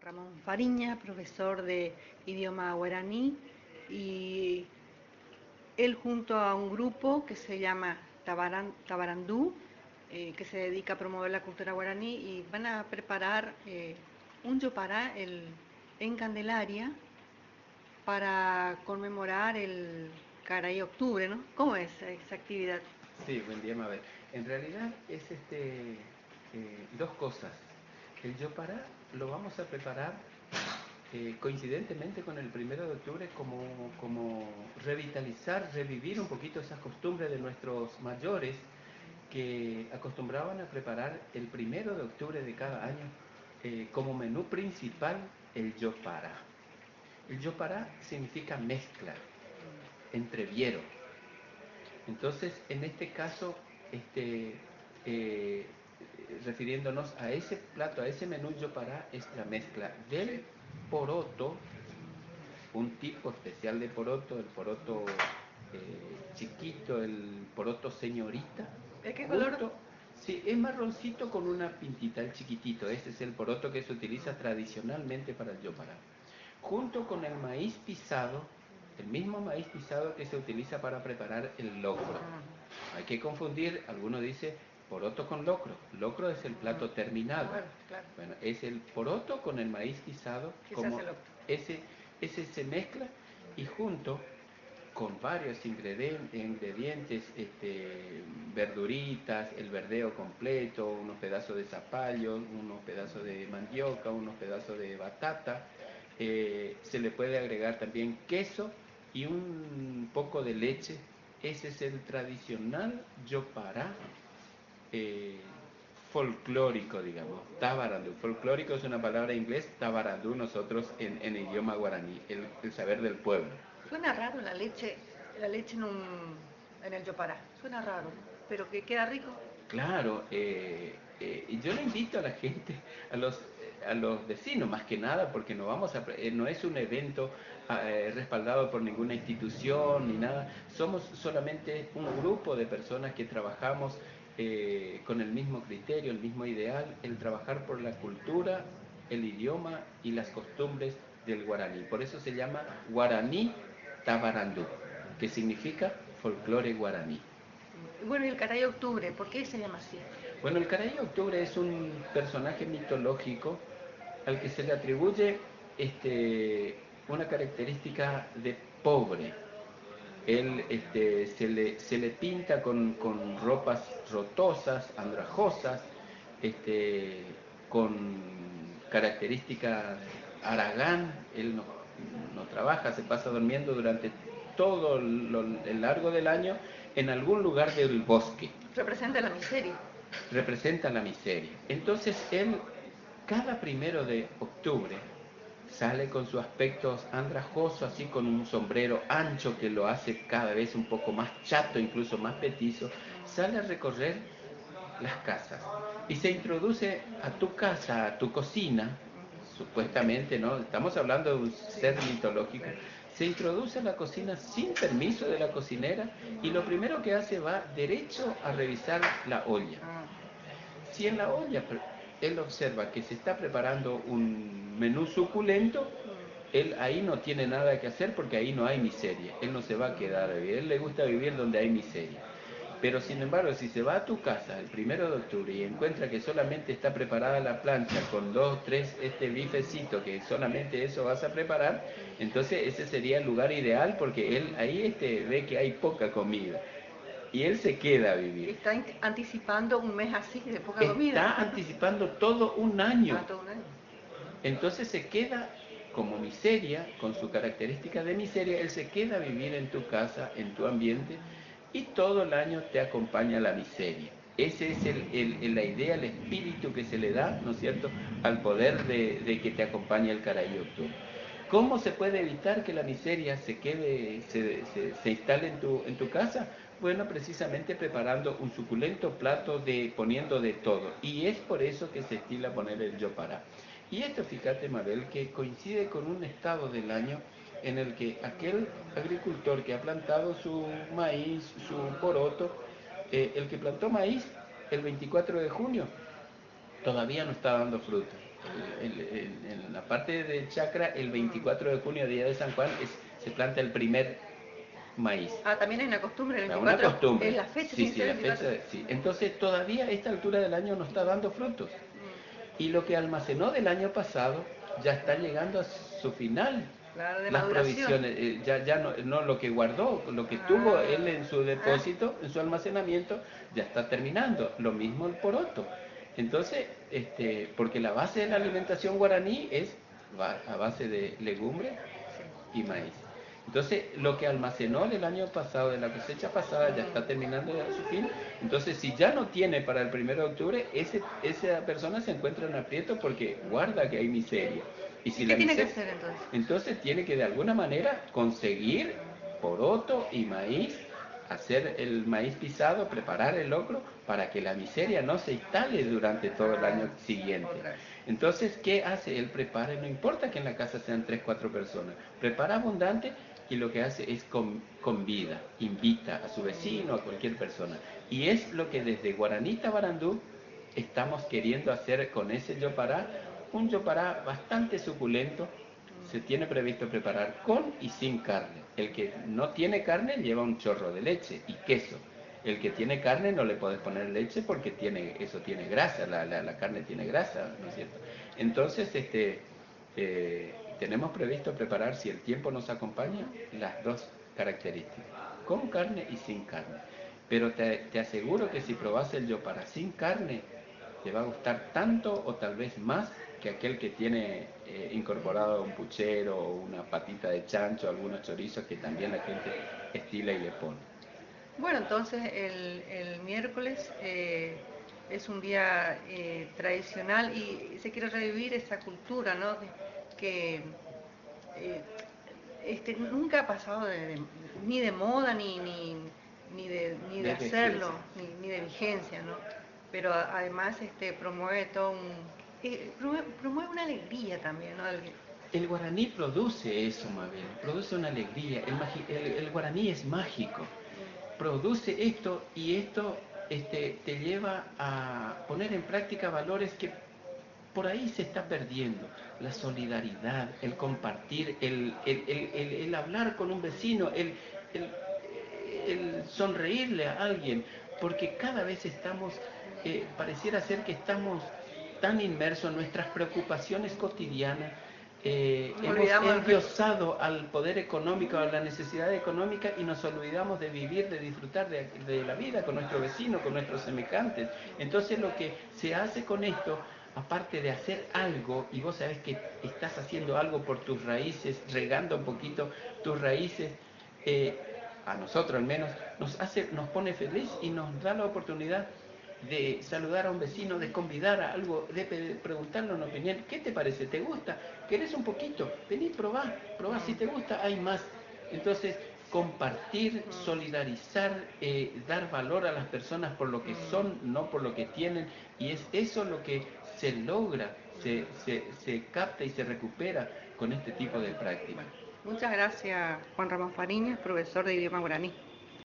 Ramón Fariña, profesor de idioma guaraní, y él junto a un grupo que se llama Tabarandú, que se dedica a promover la cultura guaraní, y van a preparar un yopará en Candelaria para conmemorar el Caray Octubre, ¿no? ¿Cómo es esa actividad? Sí, buen día, Mabel. En realidad es dos cosas. El yopará lo vamos a preparar coincidentemente con el 1 de octubre como revitalizar, revivir un poquito esas costumbres de nuestros mayores que acostumbraban a preparar el 1 de octubre de cada año como menú principal el yopará. El yopará significa mezcla, entreviero. Entonces, en este caso, este, eh, refiriéndonos a ese plato, a ese menú yopará, es la mezcla del poroto, un tipo especial de poroto, el poroto chiquito, el poroto señorita, ¿De qué color? junto, sí, es marroncito con una pintita, el chiquitito, ese es el poroto que se utiliza tradicionalmente para el yopará, junto con el maíz pisado, el mismo maíz pisado que se utiliza para preparar el locro. Hay que confundir, alguno dice poroto con locro. Locro es el plato terminado. Claro, claro. Bueno, es el poroto con el maíz pisado, ¿Qué se como hace el otro? ese se mezcla y junto con varios ingredientes, verduritas, el verdeo completo, unos pedazos de zapallo, unos pedazos de mandioca, unos pedazos de batata. Se le puede agregar también queso y un poco de leche. Ese es el tradicional yopará eh, folclórico, digamos, tabarandú. Folclórico es una palabra inglés, tabarandú nosotros en idioma guaraní, el saber del pueblo. Suena raro la leche en el yopará. Suena raro, pero que queda rico. Claro, y yo le invito a la gente, a los vecinos más que nada, porque no es un evento respaldado por ninguna institución ni nada, somos solamente un grupo de personas que trabajamos con el mismo criterio, el mismo ideal, el trabajar por la cultura, el idioma y las costumbres del guaraní. Por eso se llama Guaraní Tabarandú, que significa folclore guaraní. Bueno, y el Caray Octubre, ¿por qué se llama así? Bueno, el Caray Octubre es un personaje mitológico al que se le atribuye una característica de pobre. Él se le pinta con ropas rotosas, andrajosas, este, con características haragán. Él no trabaja, se pasa durmiendo durante todo el largo del año en algún lugar del bosque. Representa la miseria. Representa la miseria. Entonces él, cada 1 de octubre, sale con su aspecto andrajoso, así con un sombrero ancho que lo hace cada vez un poco más chato, incluso más petizo, sale a recorrer las casas y se introduce a tu casa, a tu cocina, supuestamente, ¿no? Estamos hablando de un ser mitológico. Se introduce a la cocina sin permiso de la cocinera y lo primero que hace va derecho a revisar la olla. Si en la olla él observa que se está preparando un menú suculento, él ahí no tiene nada que hacer porque ahí no hay miseria. Él no se va a quedar a vivir. A él le gusta vivir donde hay miseria. Pero sin embargo, si se va a tu casa el 1 de octubre y encuentra que solamente está preparada la plancha con dos, tres bifecito, que solamente eso vas a preparar, entonces ese sería el lugar ideal porque él ahí ve que hay poca comida. Y él se queda a vivir. Está anticipando un mes así de poca comida. Está anticipando todo un año. Ah, todo un año. Entonces se queda como miseria, con su característica de miseria, él se queda a vivir en tu casa, en tu ambiente, y todo el año te acompaña la miseria. Ese es la idea, el espíritu que se le da, ¿no es cierto?, al poder de que te acompañe el Carayocto. ¿Cómo se puede evitar que la miseria se instale en tu casa? Bueno, precisamente preparando un suculento plato poniendo de todo. Y es por eso que se estila poner el yopará. Y esto, fíjate, Mabel, que coincide con un estado del año en el que aquel agricultor que ha plantado su maíz, su poroto, el que plantó maíz el 24 de junio, todavía no está dando fruta. En la parte del chacra, el 24 de junio, día de San Juan, se planta el primer maíz. Ah, también hay una costumbre, el Una 24 costumbre. es la fecha, Sí, sin sí, ser la el 24. fecha, sí. Entonces todavía a esta altura del año no está dando frutos. Y lo que almacenó del año pasado ya está llegando a su final. Claro, de Las maduración. provisiones, ya no lo que guardó, lo que tuvo él en su depósito, en su almacenamiento, ya está terminando. Lo mismo el poroto. Entonces, porque la base de la alimentación guaraní es a base de legumbres y maíz. Entonces, lo que almacenó el año pasado, de la cosecha pasada, ya está terminando a su fin. Entonces, si ya no tiene para el 1 de octubre, esa persona se encuentra en aprieto porque guarda que hay miseria. Y si ¿Y qué la tiene que miseria, hacer entonces? entonces tiene que de alguna manera conseguir poroto y maíz, hacer el maíz pisado, preparar el locro para que la miseria no se instale durante todo el año siguiente. Entonces, ¿qué hace? Él prepara, no importa que en la casa sean 3, 4 personas, prepara abundante y lo que hace es convida, invita a su vecino, a cualquier persona. Y es lo que desde Guaraní Tabarandú estamos queriendo hacer con ese yopará, un yopará bastante suculento. Se tiene previsto preparar con y sin carne. El que no tiene carne lleva un chorro de leche y queso. El que tiene carne no le puedes poner leche porque eso tiene grasa, la carne tiene grasa, ¿no es cierto? Entonces, tenemos previsto preparar, si el tiempo nos acompaña, las dos características, con carne y sin carne. Pero te aseguro que si probás el yopara sin carne, te va a gustar tanto o tal vez más que aquel que tiene incorporado un puchero o una patita de chancho, algunos chorizos que también la gente estila y le pone. Bueno, entonces el miércoles es un día tradicional y se quiere revivir esa cultura, ¿no? Que eh, nunca ha pasado ni de moda ni de hacerlo, ni de vigencia, ¿no? Pero además promueve todo promueve una alegría también, ¿no? El guaraní produce eso, Mabel, produce una alegría. El guaraní es mágico. Produce esto y esto te lleva a poner en práctica valores que por ahí se está perdiendo. La solidaridad, el compartir, el hablar con un vecino, el sonreírle a alguien, porque cada vez pareciera ser que estamos tan inmersos en nuestras preocupaciones cotidianas. Hemos endiosado al poder económico, a la necesidad económica y nos olvidamos de vivir, de disfrutar de la vida con nuestro vecino, con nuestros semejantes. Entonces lo que se hace con esto, aparte de hacer algo, y vos sabés que estás haciendo algo por tus raíces, regando un poquito tus raíces, a nosotros al menos, nos pone feliz y nos da la oportunidad de saludar a un vecino, de convidar a algo, de preguntarle una opinión. ¿Qué te parece? ¿Te gusta? ¿Querés un poquito? Vení, probá, si te gusta, hay más. Entonces, compartir, solidarizar, dar valor a las personas por lo que son, no por lo que tienen, y es eso lo que se logra, se capta y se recupera con este tipo de prácticas. Muchas gracias, Juan Ramón Fariñas, profesor de idioma guaraní.